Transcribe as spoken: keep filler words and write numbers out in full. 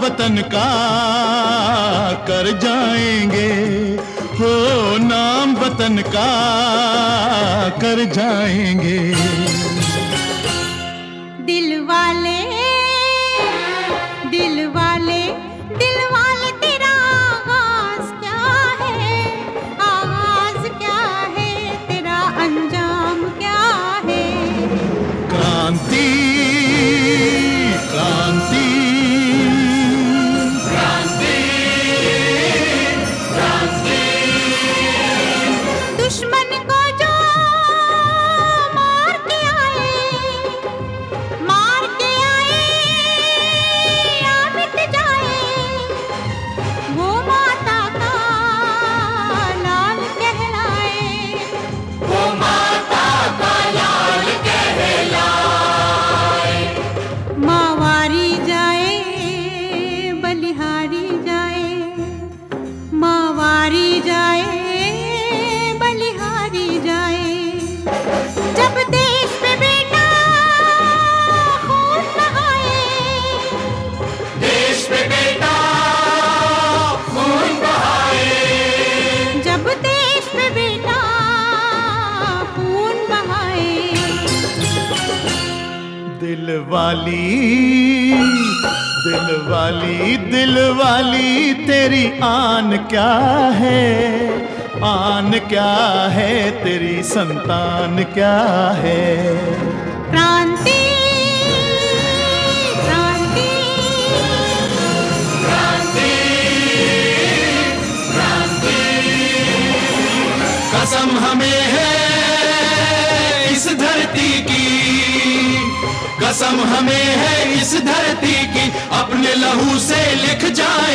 वतन का कर जाएंगे, हो नाम वतन का कर जाएंगे। दिल वाले दिल वाले दिल वाले तेरा आगाज क्या है, आगाज क्या है, तेरा अंजाम क्या है। क्रांति क्रांति क्रांति क्रांति। दुश्मन को जो मार के आए, मार के आए या मिट जाए, वो माता का लाल कहलाए, वो माता का लाल कहलाए। मावारी जाए बलिहारी जाए, मावारी जाए बलिहारी जाए। जब देश पे बेटा खून बहाए, देश पे बेटा खून बहाए, जब देश पे बेटा खून बहाए। दिल वाली दिल वाली दिल वाली तेरी आन क्या है, आन क्या है, तेरी संतान क्या है। क्रांति क्रांति क्रांति क्रांति। कसम हमें है इस धरती की, कसम हमें है इस धरती की, अपने लहू से लिख जाए